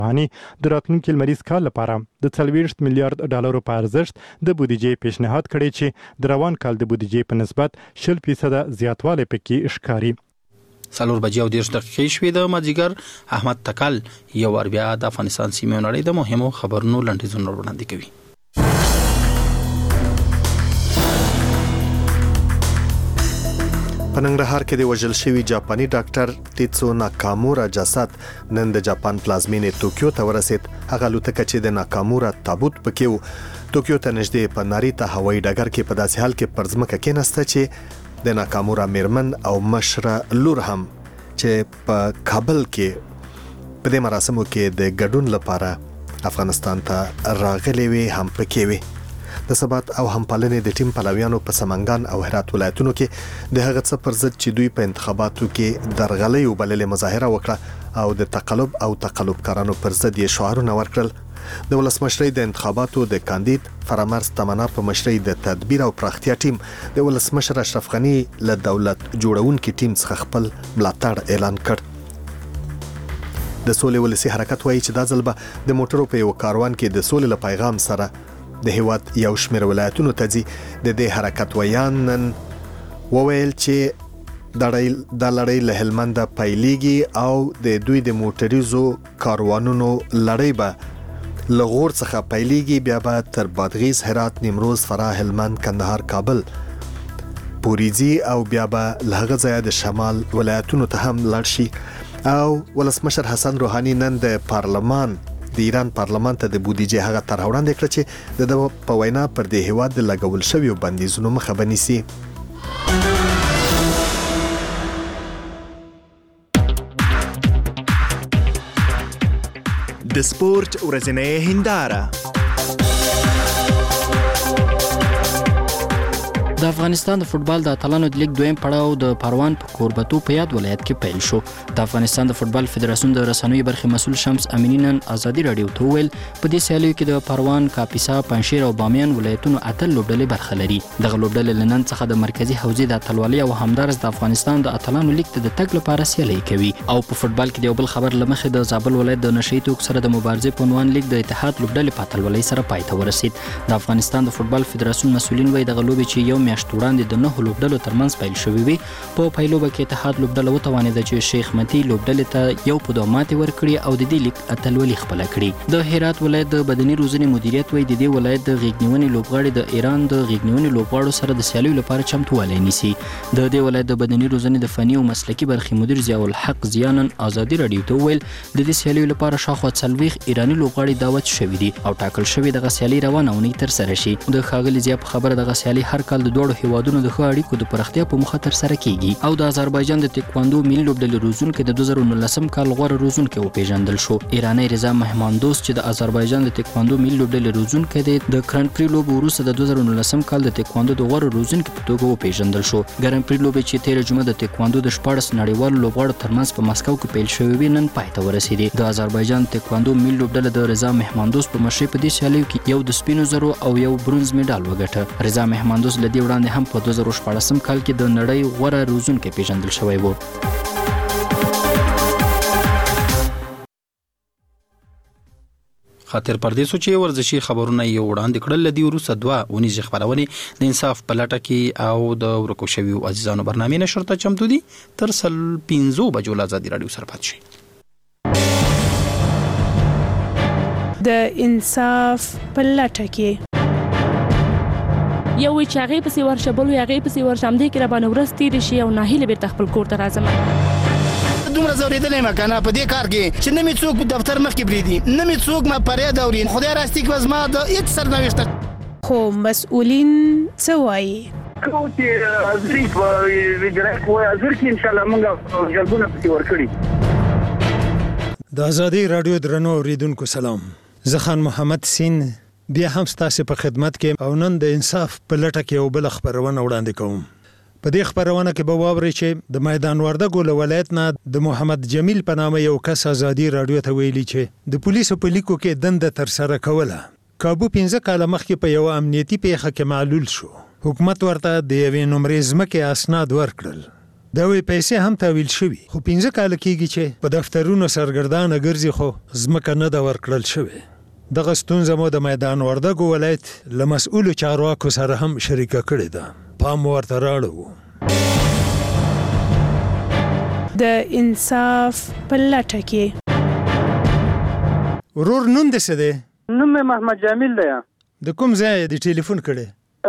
روحاني د راتلونکي لمریز کال لپاره د 40 میلیارډ ډالرو په ارزښت د بودیجې پیشنهاد کړی چې د روان کال د بودیجې په نسبت 10% زیاتوالی پکې ښکاري. 4:30 شوې د مازیګر احمد تکل یو ور بیا د افغانستان سیمې نړۍ د مهمو خبرونو لنډیزونه وړاندې کوي. په ننګرهار کې د وژل شوي جاپاني ډاکټر تیتسو ناکامورا جسد نن د جاپان پلازمینې توکیو ته ورسید. هغه الوتکه چې د ناکامورا تابوت پکې و توکیو ته نږدې په ناریتا هوایي ډګر کې په داسې حال کې پر ځمکه کېناسته چې د ناکامورا میرمن او مشره لور هم چې په کابل کې په دې مراسمو کې د ګډون لپاره افغانستان ته راغلي وي هم پکې وي. د ثبات او همپالنې د ټیم پلویانو په سمنګان او هرات ولایتونو کې د هغه څه پر ضد چې دوی په انتخاباتو کې درغلۍ وبللې مظاهره وکړه او د تقلب او تقلبکارانو پر ضد یې شعارونه ورکړل. د ولسمشرۍ د انتخاباتو د کاندید فرامرز تمنا په مشرۍ د تدبیر او پراختیا ټیم د ولسمشر اشرف غنی له دولت جوړونکي ټیم څخه خپل ملاتړ اعلان کړ. د سولې ولسی حرکت وایي چې دا ځل به د موټرو په یو کاروان کې د سولې له پیغام سره د هیواد یو شمېر ولایتونو ته ځي. د دې حرکت ویان نن وویل چې دا لړۍ له هلمند پیلېږي او د دوی د موټریزو کاروانونو لړۍ به له غور څخه پیلېږي، بیا به تر بادغیس، هرات، نیمروز، فراه، هلمند، کندهار، کابل پوریزي او بیا به له هغه ځایه د شمال ولایتونو ته هم لاړ شي. او ولسمشر حسن روحاني نن د پارلمان د ایران پارلمان ته د بودیجې هغه طرح وړاندې کړه چې د په وینا پر دې هیواد د لګول شویو بندیزونو مخه بنیسي. د سپورت ورځنۍ هنداره. د افغانستان د فوتبال د اتلانو د لیګ دویم پړاو د پروان په کوربتو په یاد ولایت کې پیل شو. د افغانستان د فوتبال فدراسیون د رسنوي برخې مسؤل شمس امینی نن ازادي رادیو ته ویل په دې سیالیو کې د پروان، کاپیسا، پنجشیر او بامیان ولایتونو اتل لوبډلې برخه لري. دغه لوبډلې لنن څخه د مرکزی حوزې د اتلولۍ او همدارس د افغانستان د اتلانو لیګ ته د تګ لپاره سیالي کوي. او په فوتبال کې د یو بل خبر لمخې د زابل ولایت د نشئی توک سره د مبارزې په عنوان لیګ د اتحاد لوبډلې په اتلولۍ سره پای ته ورسید. د افغانستان د فوتبال فدراسیون مسؤلین وایي دغه لوبې چې یو میاشت وړاندې د لوبډلو ترمنځ پیل شوې وي. په پیلوبه کې اتحاد لوبډله وتوانېده چې شیخ متی لوبډلې ته یو په دوه ماتې ورکړي او د دې لیګ اتلولي خپله کړي. د هرات ولایت د بدني روزنې مدیریت وایي د دې ولایت د غېږنیونې لوبغاړي د ایران د غېږنیونې لوبغاړو سره د سیالیو لپاره چمتووالی نیسي. د دې ولایت د بدني روزنې د فني او مسلکي برخې مدیر ضیاء الحق زیانن ازادي رادیو ته وویل د دې سیالیو لپاره شاوخوا 40 ایراني لوبغاړي دعوت شوي دي او ټاکل شوي دغه سیالي روانه اونۍ ترسره شي. د ښاغلي ضیاء په خبره دغه سیالي هر کال د دواړو هیوادونو د ښه اړیکو د پراختیا په موخه ترسره کیږي. او د آذربایجان د تکواندو ملي لوبډلې روزونکي د 2019 کال غوره روزونکي وپیژندل شو. ایرانی رضا مهماندوست چې د آذربایجان د تکواندو ملي لوبډلې روزونکي دی د ګران پری لوب وروسته د 2019 کال د تکواندو د غوره روزونکي په توګه وپیژندل شو. ګران پری لوب چې 13 جمعه د تکواندو د 14 نړیوالو لوبغاړو ترمنځ په مسکو کې پیل شوی و نن پای ته ورسېدی. د آذربایجان تکواندو ملي لوبډلې د رضا مهماندوست په مشرۍ په دې سیالیو کې یو د سپینو زرو او یو برونز میډال وګټه. رضا مهماندوست لدی وړاندې هم په 2014 کال کې د نړۍ غوره روزونکي پیژندل شوی و. خاطر پردیسو چې ورزشي خبرونه یې وړاندې کړل لدی وروسته دوه ونیزې خبرونه د انصاف په لټه کې او د ورکو شویو عزیزانو برنامې نشر ته چمتو دي. تر 15 بجو ازادي رادیو سره پات شي. د انصاف په لټه کې یو چې هغه پسې ورشه بل هغه پسې ورشه هم دې کې را باندې ورځ تیر شي او ناهیله بیرته خپل کور ته راځم. دومره زوریدلې ما کنه په دې کار کې چې نه می څوک دفتر مخ کې بریدي نه می څوک ما پرې دورین خدای راستي کې وزما د هیڅ سرنوشت خو مسؤلین څه وایي کوتي ازري په ویډرک و ازر کې ان شاء الله موږ جلبونه پسې ورکړي. د ازادي رادیو درنو اوریدونکو سلام. زه خان محمد سین بیا هم ستاسو په خدمت کې او نن د انصاف په لټه کې یو بل خبرونه وړاندې کوم. په دې خبرونه کې به واورئ چې د میدان وردګو له ولایت نه د محمد جمیل په نامه یو کس ازادي رادیو ته ویلي چې د پولیسو په لیکو کې دنده ترسره کوله. کابو 15 کاله مخکې په یو امنیتي پیښه کې معلول شو. حکومت ورته د یوې نمرې ځمکې اسناد ورکړل دا وی پیسې هم تحویل شوي خو 15 کال کېږي چې په دفترونو سرګردانه ګرځي خو ځمکه نه ده ورکړل شوې. دغه ستونزه مو د میدان وردګو ولایت له مسؤلو چارواکو سره هم شریکه کړې ده. پام ورته راړو. د انصاف په لټه کې. ورور نوم دې څه دی؟ نوم مې محمد جمیل دی. د کوم ځای د ټلیفون کړی؟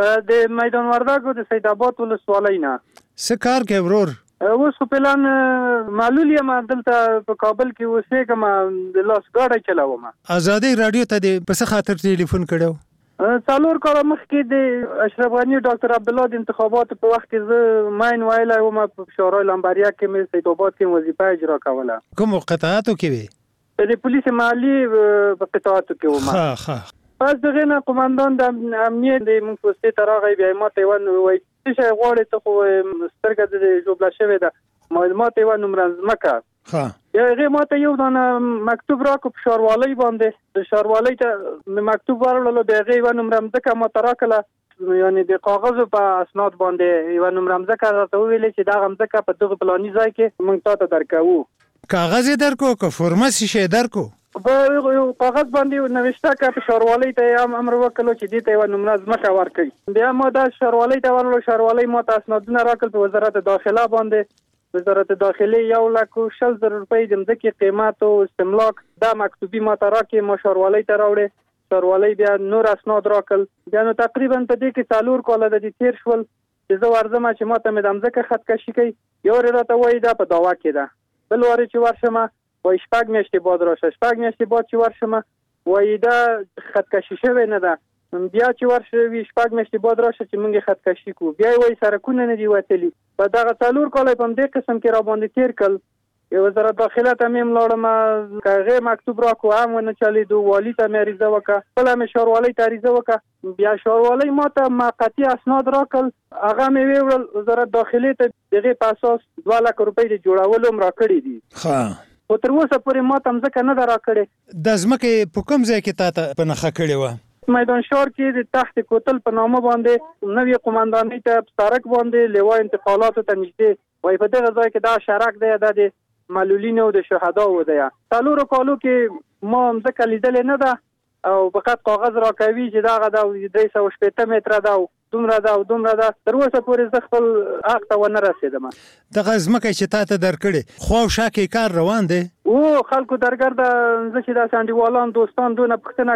د میدان وردګو د سید آباد ولسوالۍ نه. څه کار کوي ورور؟ اوس خو پلان معلول یم دلته په کابل کې اوسېږم د لاس ګاډی چلوم. ازادي رادیو ته د په څه خاطر ټلیفون کړو؟ 4 کاله مخکې د اشرف غنی ډاکټر عبدالله د انتخاباتو په وخت کې زه ماین ویلی وم په شورای لمبریا کې مې سید آباد کې وظیفه اجرا کوله. کوم قطاعاتو کې وې؟ د پولیس محلي په قطاعاتو کې وم. ښه. پس دغه نه قومندان د امنیت د موږ پوسټ ته راغی بیا ما ته وایي چې شي غواړي ته خو سترګه د جوړلا شوې ده معلومات یې ونه مرزمکه. ها یا هغه ما ته یو دانه مکتوب راکو په شاروالۍ باندې د شاروالۍ ته مکتوب ورلله د هغه ونه مرزمکه ما تراکله یعنی د کاغذ په اسناد باندې یو مرزمکه راته ویلې چې دا غمزکه په دغه پلاني ځای کې موږ ته درکو. کاغذ درکو که فرماسي شي درکو؟ په کاغذ باندې نوښته کا په شاروالۍ ته امر وکړو چې دې ته یو نمرز مخه ورکړي. بیا ما دا شاروالۍ ته ورلو شاروالۍ ما ته اسنادونه راکړل په وزارت داخله باندې. وزارت داخله 1,60,000 روپۍ د مځکې قیمت او استملاک دا مکتوبي ما ته راکړي. ما شاروالۍ ته راوړې. شاروالۍ بیا نور اسناد راکړل. بیا نو تقریبا په دې کې 4 کاله د تیر شول چې زه ورځم چې ما ته مې د مځکه خطکشي کوي. یو راته وایي دا په دعوا کې ده. بل واره چې ورشم وای 6 میاشتې بعد راشه. 6 میاشتې بعد چې ورشم وای دا خطکشي شوی نه ده. بیا چې ورشي 6 میاشتې بعد راشه چې موږ خطکشي کوو. بیا وای سرکونه نه دی وتلی. په دغه 4 کال په دې قسم کې را باندې تیر کړ. وزارت داخله ته مې ملاړم کاغه مکتوب راکو هم نه چلیدو. والی ته مې ریزه وکړه. بل مې شاروالۍ ته ریزه وکړه. بیا شاروالۍ ما ته موقتی اسناد راکړل. هغه مې ویل وزارت داخله ته دغه په اساس 2 لک روپۍ د جوړولو مرا کړی دي. ها او تر اوسه پورې ما ته ځکه نه درا کړې. د ځمکې په کوم ځای کې تاسو په نخښه کړې و؟ میدان شهر کې د تحت کوتل په نامه باندې نوې قومندانۍ ته سړک باندې لوا انتقالاتو ته نږدې وای په دغه ځای کې دا شرک دی د معلولینو د شهداو دی. 4 کالو کې ما ځکه لیدل نه ده او فقط کاغذ راکوي چې دا د 380 متره ده دومره ده. تر اوسه پورې زه خپل حق ته ونه رسیدم. دغه ځمکه چې تاسو درکړې خو شاکې کار روان دی او خلکو درګرده زه چې دا سانډیوالان دوستان دونه پښتنه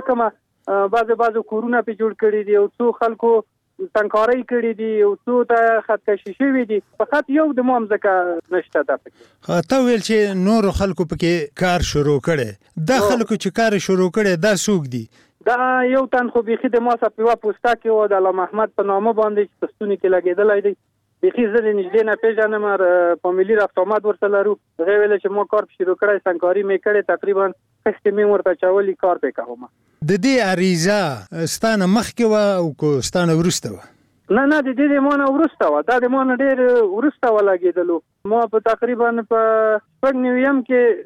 کومه بعضو کورونه په جوړ کړي دي او څو خلکو تنکاري کړي دي او څو ته خطکشي شوی دي. فقط یو د مام ځکه نشته ده پکې. ته ویل چې نور خلکو پکې کار شروع کړي. دا خلکو چې کار شروع کړي دا څوک دي؟ دا یو تن خو بيخي د ما سره په پوسټا کې و د علامه احمد په نامه باندې چې پښتوني کې لګیدلای دی. بيخي زه نږدې نه پیژنم فامیلی رافتومات ورته لرو. غوې ویل چې ما کار شروع کړی سنکاري مې کړې تقریبا خسته مې ورته چاولي کار وکړم. د دې اریزه ستانه مخکې و او کو ستانه ورسته و؟ نه د دې مونږ ورسته و. دا د مونږ ډېر ورسته ولګیدلو. ما په تقریبا په 9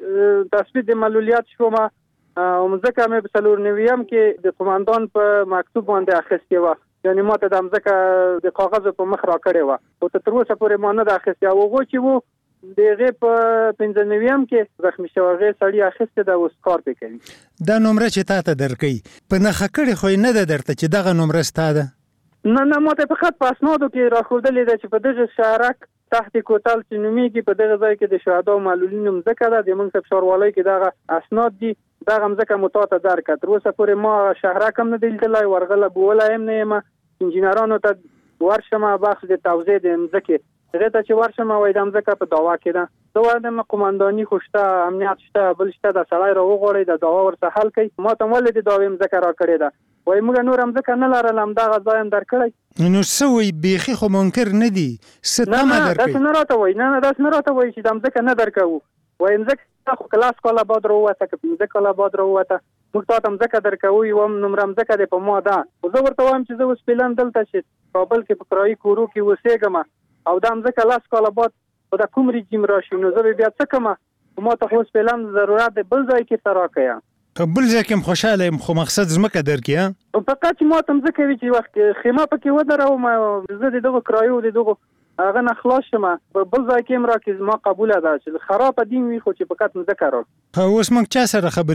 کې تثبیت د معلولیت شوم او مځکه مې په 4 کې د قومندان په مکتوب باندې اخیستې و. یعنی ما ته د مځکه د کاغذ په مخ را کړې و او تر اوسه پورې ما نه د اخیستې. هغه چې وو دغه په 95 کې زخمی شوی سړی اخیسته د اوس کار کوي. دا نمبر چې تاسو درکې په نخښه کړې خو نه ده درته چې دغه نمبر ستاده؟ نه ما ته فقط په اسنادو کې راخوردلې ده چې په دغه شهرک تحت کوتل چې نوميږي په دغه ځای کې د شهدا او معلولینو مځکه ده. د موږ په شاروالۍ کې دغه اسناد دي. دا مځکه متاته درکړه. تر اوسه پورې ما شهرک هم نه دلته ورغله بوله هم نه ما انجینرانو ته ورشم بخش د توزیع د مځکه هغه ته چې ورشم وای د مځکه په دعوا کې ده. زه وایم قومنداني خوشته امنیت شته بل شته د سړی را وغوړي د دعوا ورته حل کوي. ما ته ولې د دعوا مځکه را کړې ده وای موږ نور مځکه نه لرلم دا غځایم درکړی. نو سوي بيخي خو منکر نه دي ستما درکړي. دا نه راته وای نه دا نه راته وای چې د مځکه نه درکو. وای مځکه خو کلاس کوله بعد وروته که مځکه کوله بعد وروته موږ ته مځکه درکو یو نمبر مځکه د په ما ده. زه ورته وایم چې زه اوس پلان دلته چې کابل کې په کرایي کورو کې وسېږم او دا مځکه لاس کوله بعد په کوم رژیم راشي نو زه بیا څه کوم. ما ته خو پلان ضرورت دی بل ځای کې سره کیا. بل ځای کې خوشاله يم خو مقصد زمکه درکې فقط ما ته مځکه وی چې وخت خیمه پکې ودرو ما زه دغه کرایو دغه هغه نه خلاص شمه په بل ځای کې مرا کې زما قبول ده چې خراب دین وي خو چې فقط مذکر اوس موږ چا سره خبرې